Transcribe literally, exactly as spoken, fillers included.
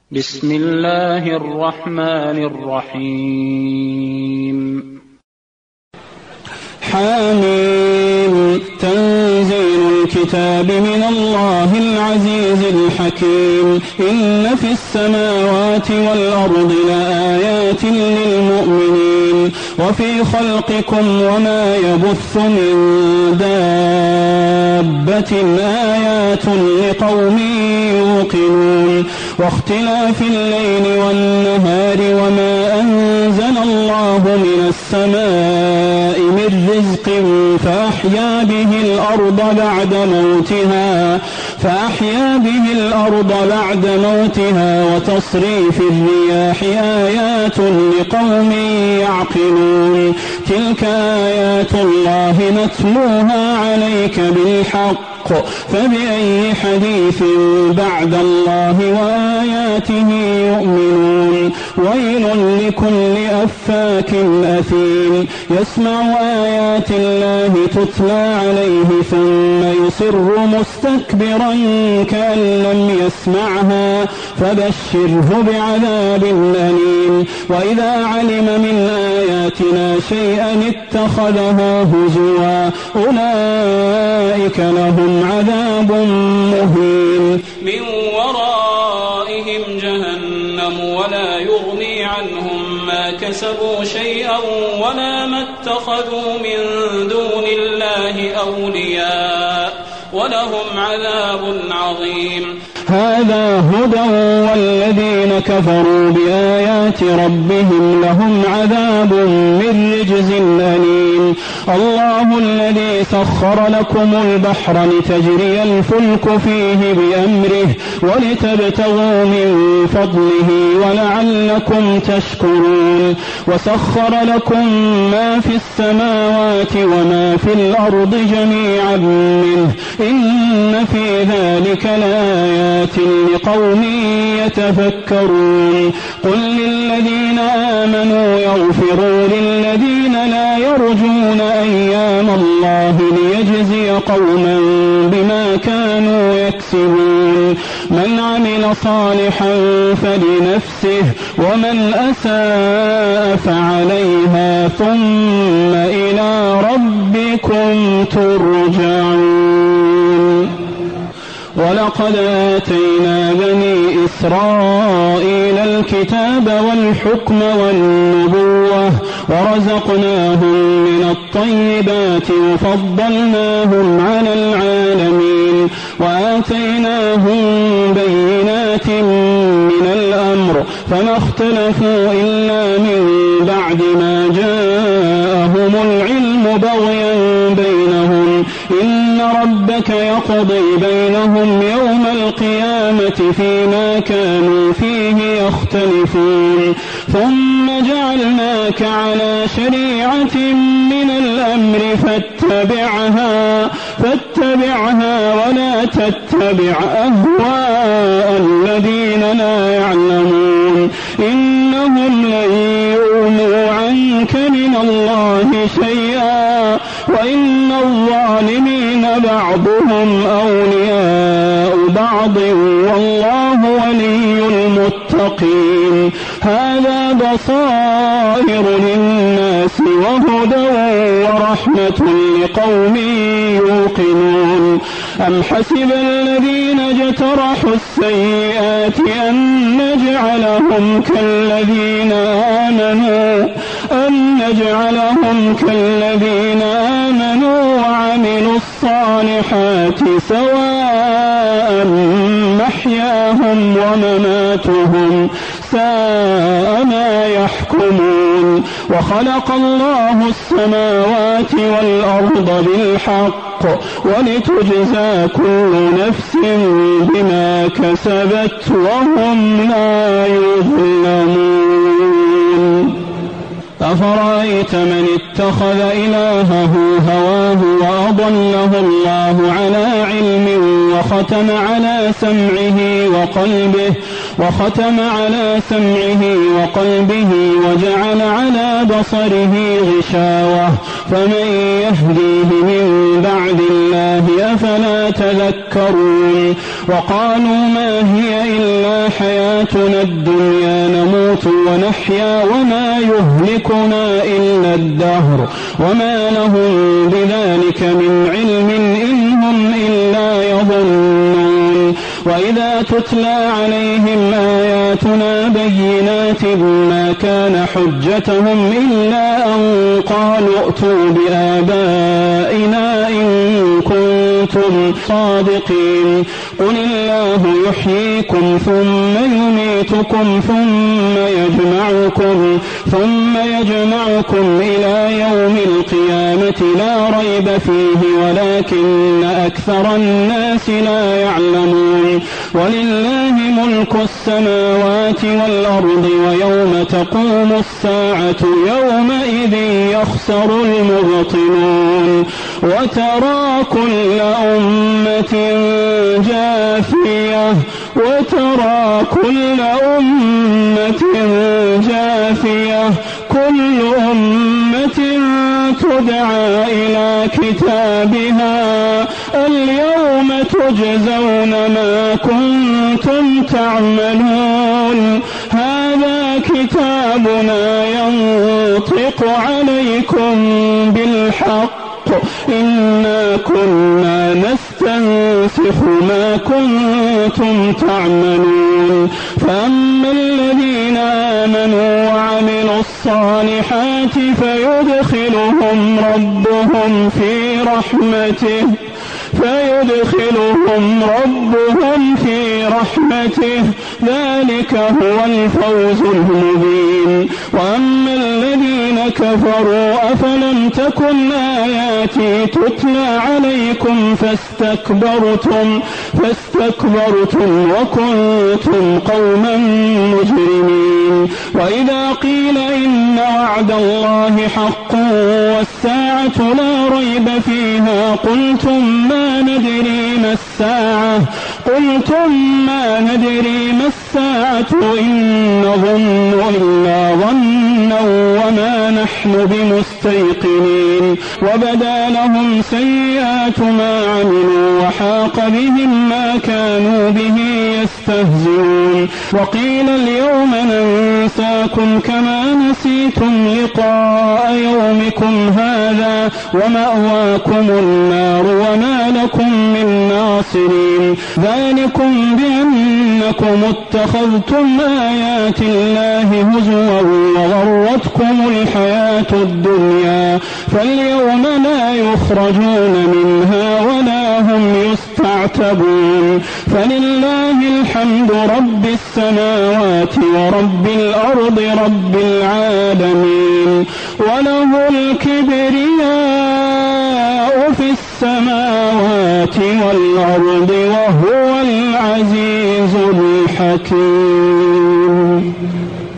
بسم الله الرحمن الرحيم. حاميم. تنزيل الكتاب من الله العزيز الحكيم. إن في السماوات والأرض لآيات للمؤمنين وفي خلقكم وما يبث من دابة آيات لقوم يوقنون. واختلاف الليل والنهار وما أنزل الله من السماء من رزق فأحيا به الأرض بعد موتها فأحيا به الأرض بعد موتها وتصريف الرياح آيات لقوم يعقلون. تلك آيات الله نتلوها عليك بالحق فبأي حديث بعد الله وآياته يؤمنون. ويل لكل أفاك أثيم يسمع آيات الله تتلى عليه ثم يصر مستكبرا كأن لم يسمعها فبشره بعذاب أليم. وإذا علم من آياتنا شيئا اتخذها هزوا أولئك لهم عذاب مهين. من ورائهم جهنم ولا يغني عنهم ما كسبوا شيئا ولا ما اتخذوا من دون الله أولياء ولهم عذاب عظيم. هذا هدى والذين كفروا بآيات ربهم لهم عذاب من رجز أليم. الله الذي سخر لكم البحر لتجري الفلك فيه بأمره ولتبتغوا من فضله ولعلكم تشكرون. وسخر لكم ما في السماوات وما في الأرض جميعا منه إن في ذلك لآيات لقوم يتفكرون. قل للذين آمنوا يغفروا للذين لا يرجون أيام الله ليجزي قوما بما كانوا يكسبون. من عمل صالحا فلنفسه ومن أساء فعليها ثم إلى ربكم ترجعون. ولقد آتينا بني إسرائيل الكتاب والحكم والنبوة ورزقناهم من الطيبات وفضلناهم على العالمين وآتيناهم بينات من الأمر فما اختلفوا إلا من بعد ما جاءهم العلم بغيا بينهم. إن ربك يقضي بينهم يوم القيامة فيما كانوا فيه يختلفون. ثم جعلناك على شريعة من الأمر فاتبعها فاتبعها ولا تتبع أهواء الذين لا يعلمون. إنهم لن يغنوا عنك من الله شيئا وإن الظالمين بعضهم أولياء بعض والله ولي المتقين. هذا بصائر للناس وهدى ورحمة لقوم يوقنون. أم حسب الذين اجترحوا السيئات أن نجعلهم كالذين آمنوا أن نجعلهم كالذين آمنوا وعملوا الصالحات سواء محياهم ومماتهم ساء ما يحكمون. وخلق الله السماوات والأرض بالحق ولتجزى كل نفس بما كسبت وهم لا يظلمون. أفرأيت من اتخذ إلهه هواه وأضله الله على علم وختم على سمعه وقلبه وختم على سمعه وقلبه وجعل على بصره غشاوة فمن يهديه من بعد الله أفلا تذكرون. وقالوا ما هي إلا حياتنا الدنيا نموت ونحيا وما يهلكنا إلا الدهر وما لهم بذلك من علم إن هم إلا يظنون. وإذا تتلى عليهم آياتنا بينات ما كان حجتهم إلا أن قالوا ائتوا بآبائنا إن كنتم صادقين. قل الله يحييكم ثم يميتكم ثم يجمعكم ثم يجمعكم إلى يوم القيامة لا ريب فيه ولكن أكثر الناس لا يعلمون. ولله ملك السماوات والأرض ويوم تقوم الساعة يومئذ يخسر المبطلون. وترى كل أمة جاثية وترى كل أمة جاثية كل أمة تدعى إلى كتابها اليوم تجزون ما كنتم تعملون. هذا كتابنا ينطق عليكم بالحق إنا كنا نستنسخ ما كنتم تعملون. فأما الذين آمنوا وعملوا الصالحات فيدخلهم ربهم في رحمته فيدخلهم ربهم في رحمته ذلك هو الفوز المبين. وأما الذين كفروا أفلم تكن آياتي تتلى عليكم فاستكبرتم فاستكبرتم وكنتم قوما مجرمين. وإذا قيل إن وعد الله حق والساعة لا ريب فيها قلتم ما ندري ما الساعة قلتم ما ندري ما الساعة إن نظن إلا ظنا وما نحن بمستيقنين. وبدا لهم سيئات ما عملوا وحاق بهم ما كانوا به يستهزئون. وقيل اليوم ننساكم كما نسيتم لقاء يومكم هذا ومأواكم النار وما لكم من ناصرين. ذلكم بأنكم اتخذتم آيات الله هزوا وغرتكم الحياة الدنيا فاليوم لا يخرجون منها ولا هم يستعتبون. فلله الحمد رب السماوات ورب الأرض رب العالمين وله الكبرياء في السماوات والأرض وهو العزيز الحكيم.